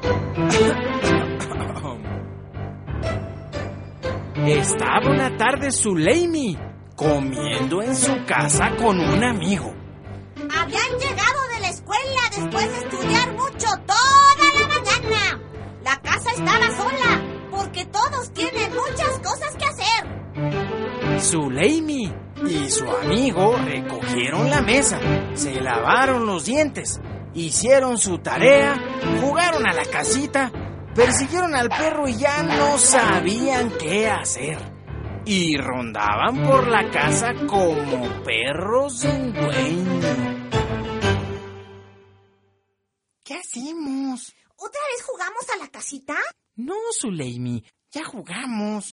Estaba una tarde Zuleimi comiendo en su casa con un amigo. Habían llegado de la escuela después de estudiar mucho toda la mañana. La casa estaba sola porque todos tienen muchas cosas que hacer. Zuleimi y su amigo recogieron la mesa, se lavaron los dientes, hicieron su tarea, jugaron a la casita, persiguieron al perro y ya no sabían qué hacer. Y rondaban por la casa como perros sin dueño. ¿Qué hacemos? ¿Otra vez jugamos a la casita? No, Zuleimi, ya jugamos.